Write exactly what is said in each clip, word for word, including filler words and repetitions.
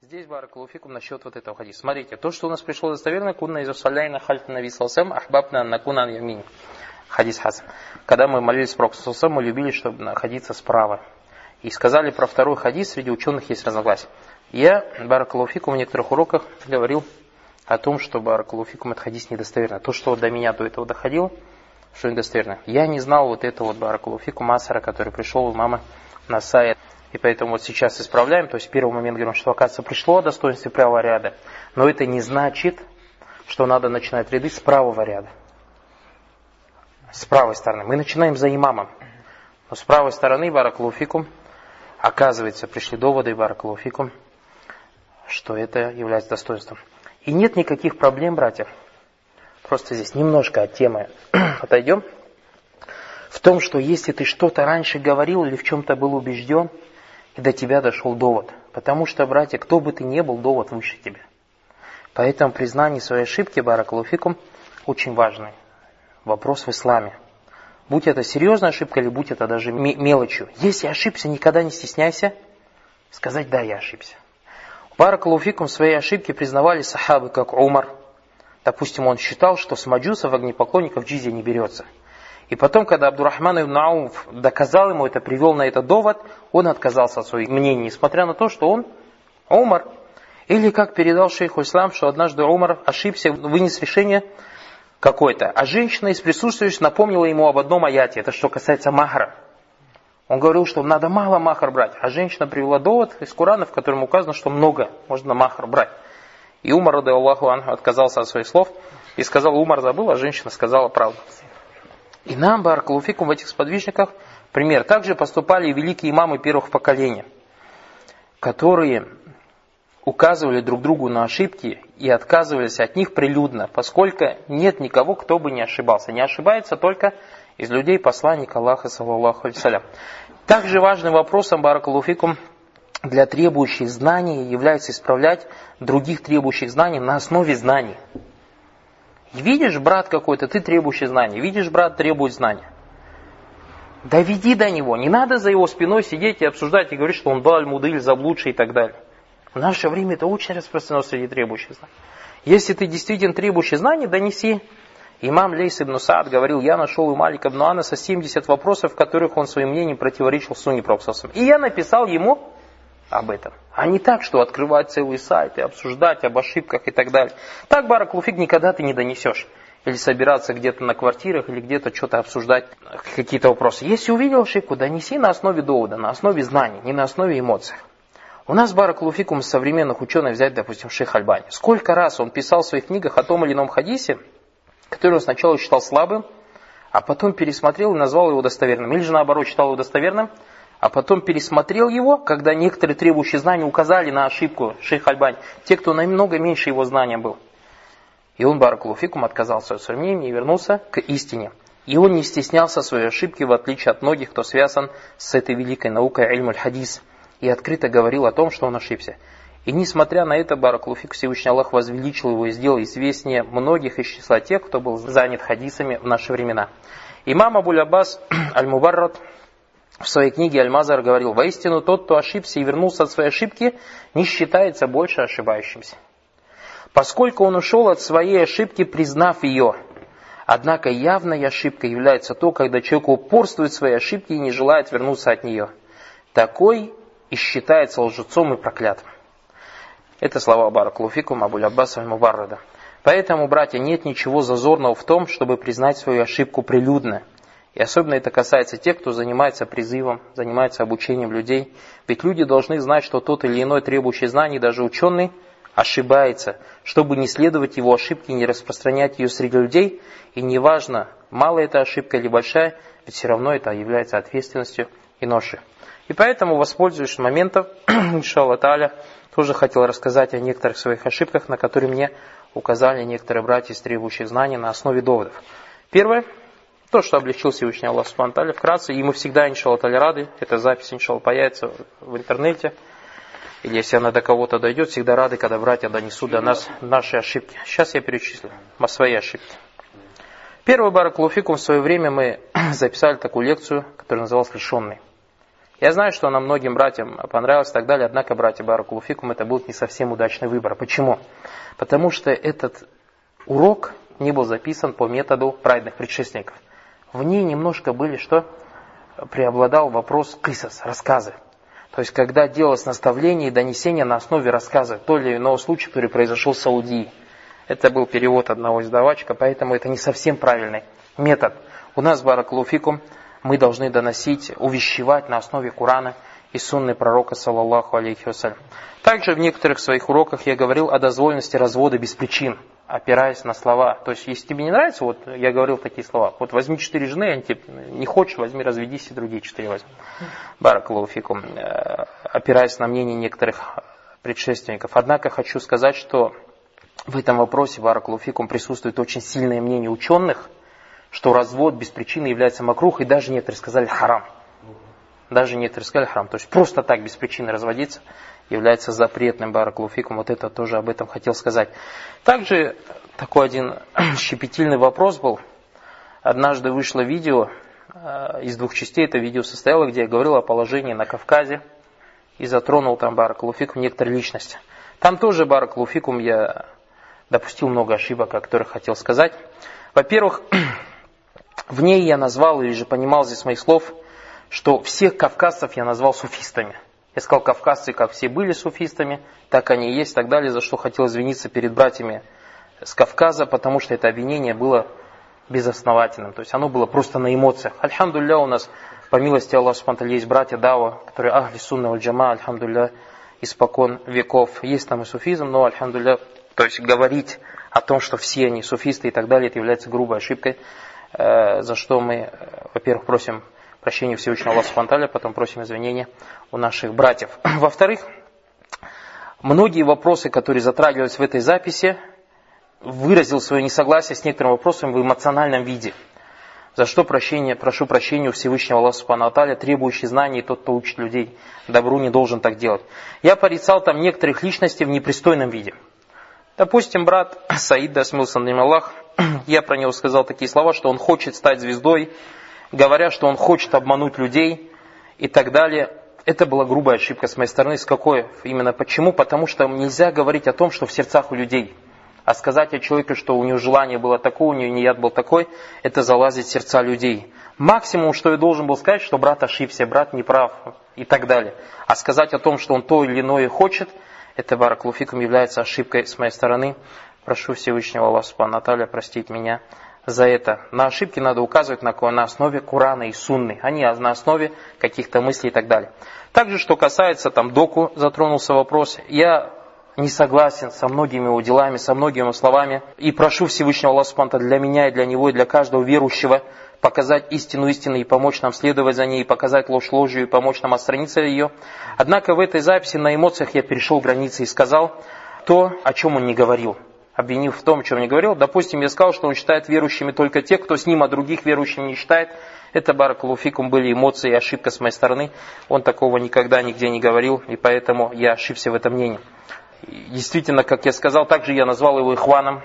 Здесь баракалуфикум насчет вот этого хадиса. Смотрите, то, что у нас пришло достоверно, кунна из усалляйна хальфа нави салсам ахбабна накунан ямин. Хадис хасан. Когда мы молились про Пророка, мы любили, чтобы находиться справа. И сказали про второй хадис, среди ученых есть разногласия. Я, баракалуфикум, в некоторых уроках говорил о том, что баракалуфикум это хадис недостоверно. То, что до меня до этого доходило, что недостоверно. Я не знал вот этого вот баракалуфикум асара, который пришел у мамы на сайт. И поэтому вот сейчас исправляем. То есть в первый момент говорим, что оказывается пришло о достоинстве правого ряда. Но это не значит, что надо начинать ряды с правого ряда. С правой стороны. Мы начинаем за имамом. Но с правой стороны баракалуфикум, оказывается, пришли доводы баракалуфикум, что это является достоинством. И нет никаких проблем, братья. Просто здесь немножко от темы отойдем. В том, что если ты что-то раньше говорил или в чем-то был убежден, и до тебя дошел довод. Потому что, братья, кто бы ты ни был, довод выше тебя. Поэтому признание своей ошибки, баракалуфикум, очень важный вопрос в исламе. Будь это серьезная ошибка, или будь это даже мелочью. Если ошибся, никогда не стесняйся сказать: да, я ошибся. Баракалуфикум своей ошибки признавали сахабы, как Умар. Допустим, он считал, что с маджусов, огнепоклонников, джизья не берется. И потом, когда Абдурахман ибн Ауф доказал ему это, привел на это довод, он отказался от своих мнений, несмотря на то, что он Умар. Или как передал шейху ислам, что однажды Умар ошибся, вынес решение какое-то, а женщина из присутствующих напомнила ему об одном аяте, это что касается махра. Он говорил, что надо мало махр брать, а женщина привела довод из Корана, в котором указано, что много можно махр брать. И Умар, ради Аллаху анху, отказался от своих слов и сказал: Умар забыл, а женщина сказала правду. И нам, баракалуфикум, в этих сподвижниках пример. Также поступали и великие имамы первых поколений, которые указывали друг другу на ошибки и отказывались от них прилюдно, поскольку нет никого, кто бы не ошибался. Не ошибается только из людей посланника Аллаха, саллаллаху алейхи ва саллям. Также важным вопросом, баракалуфикум, для требующих знаний является исправлять других требующих знаний на основе знаний. Видишь, брат какой-то, ты требующий знаний. Видишь, брат требует знания. Доведи до него. Не надо за его спиной сидеть и обсуждать и говорить, что он даль, мудыль, заблудший и так далее. В наше время это очень распространено среди требующих знаний. Если ты действительно требующий знаний, донеси. Имам Лейс ибн Саад говорил: я нашел у Малика ибн Анаса семьдесят вопросов, в которых он своим мнением противоречил сунне Пророка. И я написал ему об этом. А не так, что открывать целый сайт и обсуждать об ошибках и так далее. Так, баракалуфик, никогда ты не донесешь. Или собираться где-то на квартирах, или где-то что-то обсуждать, какие-то вопросы. Если увидел ошибку, донеси на основе довода, на основе знаний, не на основе эмоций. У нас, баракалуфикум, из современных ученых взять, допустим, шейх Альбани. Сколько раз он писал в своих книгах о том или ином хадисе, который он сначала считал слабым, а потом пересмотрел и назвал его достоверным. Или же наоборот, считал его достоверным, а потом пересмотрел его, когда некоторые требующие знания указали на ошибку шейх Альбани, те, кто намного меньше его знания был. И он, баракалуфикум, отказался от своего мнения и вернулся к истине. И он не стеснялся своей ошибки, в отличие от многих, кто связан с этой великой наукой иль-муль хадис, и открыто говорил о том, что он ошибся. И несмотря на это, баракалуфик, Всевышний Аллах возвеличил его и сделал известнее многих из числа тех, кто был занят хадисами в наши времена. Имам Абуль Аббас Аль-Мубаррад в своей книге Аль-Мазар говорил: воистину тот, кто ошибся и вернулся от своей ошибки, не считается больше ошибающимся, поскольку он ушел от своей ошибки, признав ее. Однако явной ошибкой является то, когда человек упорствует в своей ошибке и не желает вернуться от нее. Такой и считается лжецом и проклятым. Это слова баракалуфикум Абуль Аббаса Аль-Мубаррада. Поэтому, братья, нет ничего зазорного в том, чтобы признать свою ошибку прилюдно. И особенно это касается тех, кто занимается призывом, занимается обучением людей. Ведь люди должны знать, что тот или иной требующий знаний, даже ученый, ошибается, чтобы не следовать его ошибке и не распространять ее среди людей. И неважно, малая эта ошибка или большая, ведь все равно это является ответственностью и ношей. И поэтому, воспользуясь моментом, иншаллах тааля, тоже хотел рассказать о некоторых своих ошибках, на которые мне указали некоторые братья из требующих знаний на основе доводов. Первое, то, что облегчил Всевышний Аллах Субхану ва Тааля, вкратце, и мы всегда, иншаллах тааля, рады, эта запись, иншаллах, появится в интернете, или если она до кого-то дойдет, всегда рады, когда братья донесут до нас наши ошибки. Сейчас я перечислю свои ошибки. Первый, баракалуфикум, в свое время мы записали такую лекцию, которая называлась «Лишенный». Я знаю, что она многим братьям понравилась и так далее, однако, братья баракаллаху фикум, это был не совсем удачный выбор. Почему? Потому что этот урок не был записан по методу праведных предшественников. В ней немножко были, что преобладал вопрос кисас, рассказы. То есть, когда делалось наставление и донесение на основе рассказа то или иного случая, который произошел в Саудии. Это был перевод одного издавачка, поэтому это не совсем правильный метод. У нас, баракаллаху фикум, мы должны доносить, увещевать на основе Корана и сунны пророка, саллаллаху алейхи вассалям. Также в некоторых своих уроках я говорил о дозволенности развода без причин, опираясь на слова. То есть, если тебе не нравится, вот я говорил такие слова, вот возьми четыре жены, они тебе не хочешь, возьми, разведись и другие четыре возьми. Баракаллаху фикум, опираясь на мнение некоторых предшественников. Однако хочу сказать, что в этом вопросе, баракаллаху фикум, присутствует очень сильное мнение ученых, что развод без причины является макрух, и даже некоторые сказали харам. Даже некоторые сказали харам. То есть просто так без причины разводиться является запретным, баракаллаху фикум. Вот это тоже об этом хотел сказать. Также такой один щепетильный вопрос был. Однажды вышло видео из двух частей. Это видео состояло, где я говорил о положении на Кавказе и затронул там, баракаллаху фикум, некоторые личности. Там тоже, баракаллаху фикум, я допустил много ошибок, о которых хотел сказать. Во-первых, в ней я назвал, или же понимал здесь моих слов, что всех кавказцев я назвал суфистами. Я сказал, кавказцы, как все были суфистами, так они и есть, и так далее, за что хотел извиниться перед братьями с Кавказа, потому что это обвинение было безосновательным. То есть оно было просто на эмоциях. Альхамдулилля, у нас, по милости Аллаха субхану ва тааля, есть братья Дава, которые ахли сунна валь джама, альхамдулилля, испокон веков. Есть там и суфизм, но, альхамдулилля, то есть говорить о том, что все они суфисты и так далее, это является грубой ошибкой, за что мы, во-первых, просим прощения Всевышнего Аллаха субхану ва тааля, потом просим извинения у наших братьев. Во-вторых, многие вопросы, которые затрагивались в этой записи, выразил свое несогласие с некоторым вопросом в эмоциональном виде. За что прощение, прошу прощения у Всевышнего Аллаха субхану ва тааля, требующий знаний, тот, кто учит людей добру, не должен так делать. Я порицал там некоторых личностей в непристойном виде. Допустим, брат Саид, да смилуется над ним Аллах, я про него сказал такие слова, что он хочет стать звездой, говоря, что он хочет обмануть людей и так далее. Это была грубая ошибка с моей стороны. С какой? Именно почему? Потому что нельзя говорить о том, что в сердцах у людей. А сказать о человеке, что у него желание было такое, у него нияд был такой, это залазит в сердца людей. Максимум, что я должен был сказать, что брат ошибся, брат неправ и так далее. А сказать о том, что он то или иное хочет, это, баракаллаху фикум, является ошибкой с моей стороны. Прошу Всевышнего Аллаха субхану ва тааля простить меня за это. На ошибки надо указывать на, на основе Корана и Сунны, а не на основе каких-то мыслей и так далее. Также, что касается, там, доку, затронулся вопрос, я не согласен со многими его делами, со многими его словами, и прошу Всевышнего Аллаха субхану ва тааля для меня и для него, и для каждого верующего, показать истину истиной и помочь нам следовать за ней, и показать ложь ложью, и помочь нам отстраниться от ее. Однако в этой записи на эмоциях я перешел границы и сказал то, о чем он не говорил. Обвинив в том, о чем не говорил. Допустим, я сказал, что он считает верующими только тех, кто с ним, а других верующими не считает. Это, баракаллаху фикум, были эмоции и ошибка с моей стороны. Он такого никогда нигде не говорил, и поэтому я ошибся в этом мнении. Действительно, как я сказал, также я назвал его ихваном,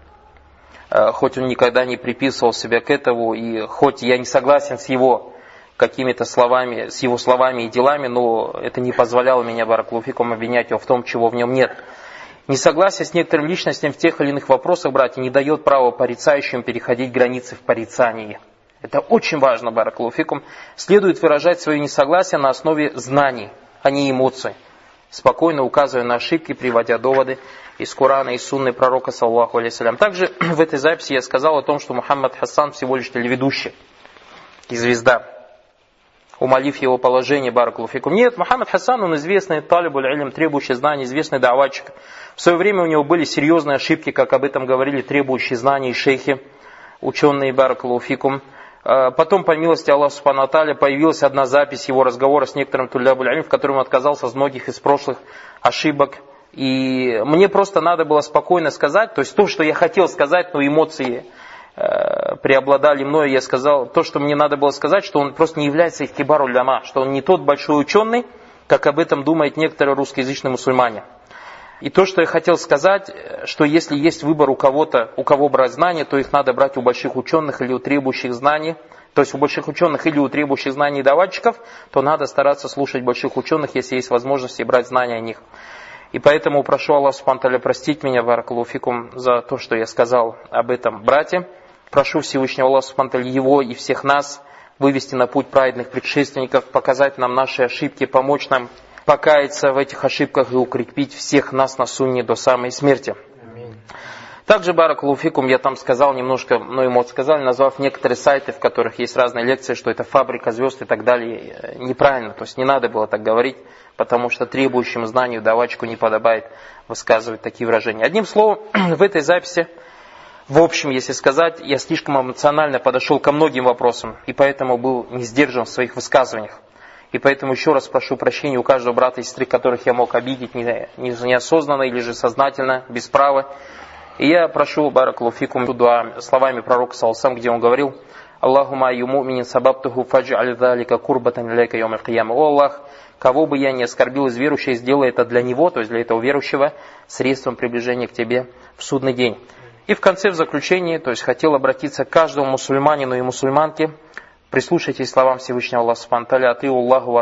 хоть он никогда не приписывал себя к этому, и хоть я не согласен с его какими-то словами, с его словами и делами, но это не позволяло меня, баракаллаху фикум, обвинять его в том, чего в нем нет. Несогласие с некоторым личностям в тех или иных вопросах, братья, не дает права порицающим переходить границы в порицании. Это очень важно, баракаллаху фикум. Следует выражать свое несогласие на основе знаний, а не эмоций, спокойно указывая на ошибки, приводя доводы из Корана и Сунны пророка, саллаллаху алейхи вассалям. Также в этой записи я сказал о том, что Мухаммад Хасан всего лишь телеведущий и звезда, умолив его положение, баракаллаху фикум. Нет, Мухаммад Хасан, он известный талибуль илм, требующий знаний, известный даватчик. В свое время у него были серьезные ошибки, как об этом говорили требующие знаний шейхи, ученые, баракаллаху фикум. Потом, по милости Аллаха субхану ва тааля, появилась одна запись его разговора с некоторым тулябуль илм, в котором он отказался от многих из прошлых ошибок. И мне просто надо было спокойно сказать, то есть то, что я хотел сказать, но эмоции э, преобладали мною, я сказал, то, что мне надо было сказать, что он просто не является ихтибар уляма, что он не тот большой ученый, как об этом думают некоторые русскоязычные мусульмане. И то, что я хотел сказать, что если есть выбор у кого-то, у кого брать знания, то их надо брать у больших ученых или у требующих знаний, То есть у больших ученых или у требующих знаний давальщиков, то надо стараться слушать больших ученых, если есть возможность, и брать знания о них. И поэтому прошу Аллаха субхану ва тааля простить меня, баракаллаху фикум, за то, что я сказал об этом брате. Прошу Всевышнего Аллаха субхану ва тааля его и всех нас вывести на путь праведных предшественников, показать нам наши ошибки, помочь нам покаяться в этих ошибках и укрепить всех нас на сунне до самой смерти. Также, баракаллаху фикум, я там сказал немножко, ну ему сказали, назвав некоторые сайты, в которых есть разные лекции, что это фабрика звезд и так далее. Неправильно, то есть не надо было так говорить, потому что требующим знанию давачку не подобает высказывать такие выражения. Одним словом, в этой записи, в общем, если сказать, я слишком эмоционально подошел ко многим вопросам, и поэтому был не сдержан в своих высказываниях. И поэтому еще раз прошу прощения у каждого брата и сестры, которых я мог обидеть неосознанно или же сознательно, без права. И я прошу, баракаллаху фикум, дуа словами пророка саллаллаху, где он говорил: Аллахума аю муминин сабабтуху фадж'аль залика курбатан иляйка йом аль-кияма. О Аллах, кого бы я не оскорбил из верующих, сделай это для него, то есть для этого верующего, средством приближения к тебе в судный день. И в конце, в заключении, то есть хотел обратиться к каждому мусульманину и мусульманке: прислушайтесь словам Всевышнего Аллаха субхану ва тааля: атиу Аллаху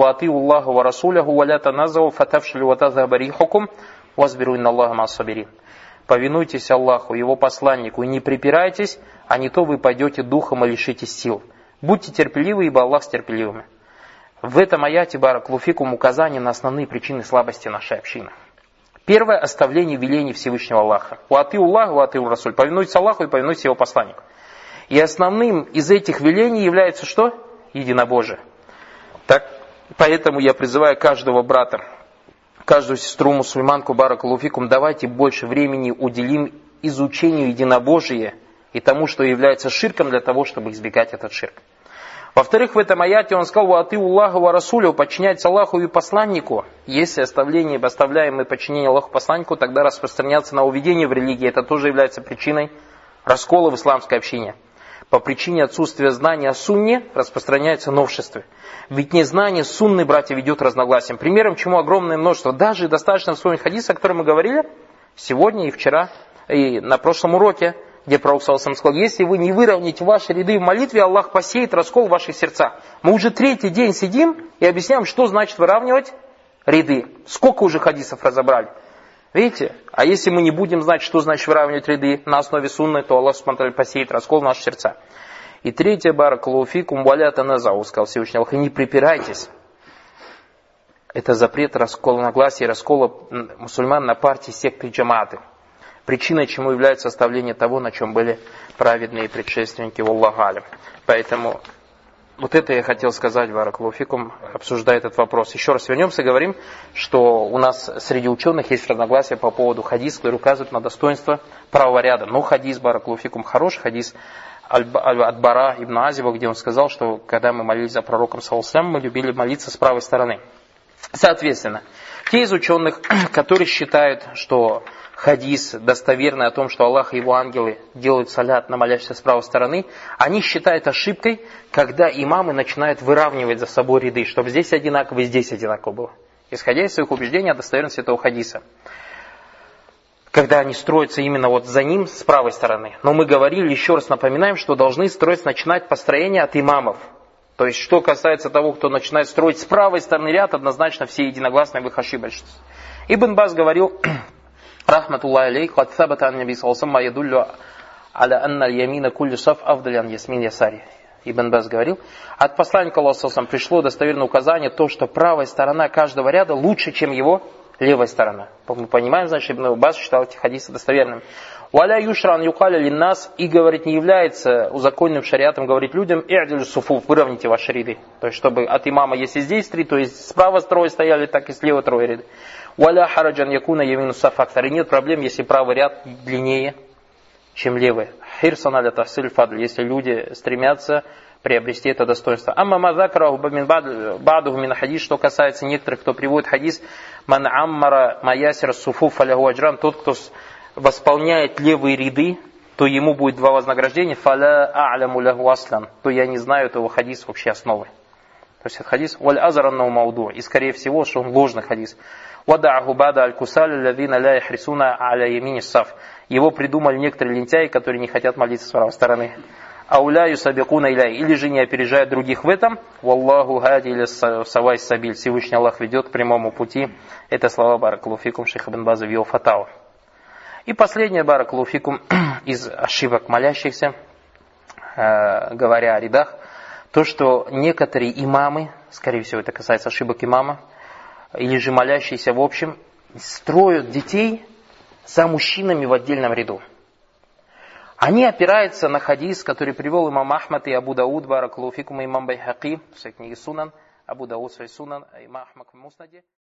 ва расуляху ва ля таназзау фатафшилю ва тазхаба рихукум васбиру инна Аллаха маас сабирин. Повинуйтесь Аллаху, Его посланнику, и не припирайтесь, а не то вы пойдете духом и лишитесь сил. Будьте терпеливы, ибо Аллах с терпеливыми. В этом аяте, баракаллаху фикум, указание на основные причины слабости нашей общины. Первое – оставление велений Всевышнего Аллаха. Уаты Аллаху, уаты Расуль. Повинуйтесь Аллаху и повинуйтесь Его посланнику. И основным из этих велений является что? Единобожие. Так, поэтому я призываю каждого брата, каждую сестру мусульманку, баракаллаху фикум, давайте больше времени уделим изучению единобожия и тому, что является ширком, для того, чтобы избегать этот ширк. Во-вторых, в этом аяте он сказал: «Ва атиу Аллаху ва расулю», подчиняйтесь Аллаху и посланнику. Если оставление, оставляемое подчинение Аллаху и посланнику, тогда распространяться на уведение в религии, это тоже является причиной раскола в исламской общине. По причине отсутствия знания о сунне распространяется новшество. Ведь незнание сунны, братья, ведет к разногласиям. Примером чему огромное множество. Даже достаточно вспомнить хадис, о котором мы говорили сегодня и вчера, и на прошлом уроке, где пророк саллаллаху алейхи ва саллям сказал: если вы не выровняете ваши ряды в молитве, Аллах посеет раскол в ваших сердцах. Мы уже третий день сидим и объясняем, что значит выравнивать ряды. Сколько уже хадисов разобрали. Видите? А если мы не будем знать, что значит выравнивать ряды на основе сунны, то Аллах субхану ва тааля посеет раскол в наши сердца. И третье, баракаллаху фикум, ва ля таназзау, сказал Всевышний Аллах, и не припирайтесь. Это запрет раскола нагласия и раскола мусульман на партии, секты, джамааты. Причиной чему является оставление того, на чем были праведные предшественники, валлаху алям. Поэтому вот это я хотел сказать, баракаллаху фикум, обсуждая этот вопрос. Еще раз вернемся и говорим, что у нас среди ученых есть разногласия по поводу хадис, который указывает на достоинство правого ряда. Но хадис, баракаллаху фикум, хороший хадис от Бара ибн Азиба, где он сказал, что когда мы молились за пророком саллаллаху алейхи ва саллям, мы любили молиться с правой стороны. Соответственно, те из ученых, которые считают, что хадис достоверный о том, что Аллах и его ангелы делают салят на молящихся с правой стороны, они считают ошибкой, когда имамы начинают выравнивать за собой ряды, чтобы здесь одинаково и здесь одинаково было. Исходя из своих убеждений о достоверности этого хадиса. Когда они строятся именно вот за ним с правой стороны. Но мы говорили, еще раз напоминаем, что должны строиться, начинать построение от имамов. То есть, что касается того, кто начинает строить с правой стороны ряд, однозначно все единогласны в их ошибочности. Ибн Баз говорил: рахматуллахи алейх, кад сабата ан наби саллаллаху алейхи ва саллям ядуллю аля анна аль-ямина куллю саф афдаль ан ясмин ясари. Ибн Баз говорил: от посланника Аллаха саллаллаху алейхи ва саллям пришло достоверное указание, то, что правая сторона каждого ряда лучше, чем его левая сторона. Мы понимаем, значит, Ибн Баз считал эти хадисы достоверными. Валя юшран юкаля линнас, и, говорит, не является узаконенным шариатом говорить людям: и'дилю суфуф, выровняйте ваши ряды. То есть, чтобы от имама, если здесь три, то есть справа трое стояли, так и слева трое ряды. Валя хараджан якуна ямину сафактар, и нет проблем, если правый ряд длиннее, чем левый. Хирсан аля тахсиль фадль, если люди стремятся приобрести это достоинство. Амма мазакараху бамин бадуху мин хадис, что касается некоторых, кто приводит хадис: ман аммара маясир суфуф аляху аджран, тот, кто восполняет левые ряды, то ему будет два вознаграждения. Фаля а'ляму лаху аслан, то я не знаю этого хадиса вообще основы. То есть это хадис валь азранну мауду, и скорее всего, что он ложный хадис. Вадаху бада аль-кусаль лавина ля яхрисуна аля ямини саф. Его придумали некоторые лентяи, которые не хотят молиться с правой стороны. ауля юсабикуна иляй, или же не опережают других в этом. Валлаху хади или савай сабиль, Всевышний Аллах ведет к прямому пути. Это слова баракалуфикум шейх ибн База в его фатава. И последнее баракалуфикум из ошибок молящихся, э, говоря о рядах, то, что некоторые имамы, скорее всего это касается ошибок имама, или же молящиеся в общем, строят детей за мужчинами в отдельном ряду. Они опираются на хадис, который привел имам Ахмад и Абу Дауд, баракалуфикум, и имам Байхаки в своей книге Сунан, Абу Дауд в своей Сунан, имам Ахмад в Муснаде.